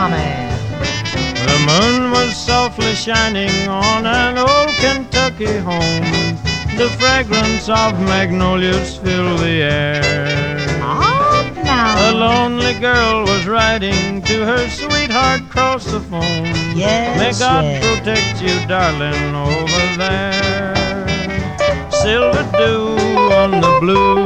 Johnny. The moon was softly shining on an old Kentucky home. The fragrance of magnolias filled the air. Up now. A lonely girl was writing to her sweetheart across the phone. Yes, May God yes. protect you, darling, over there. Silver dew on the blue